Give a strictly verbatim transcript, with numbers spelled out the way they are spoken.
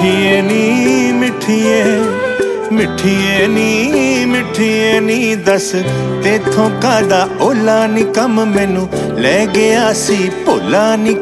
ਮਿੱਠੀਏ ਨੀ ਮਿੱਠੀਏ ਮਿੱਠੀਏ ਨੀ ਮਿੱਠੀਏ ਨੀ ਦਸ ਤੇਥੋਂ ਕਾਦਾ ਓਲਾ ਨੀ ਕੰਮ ਮੈਨੂੰ ਲੈ ਗਿਆ ਸੀ ਭੋਲਾ ਨੀ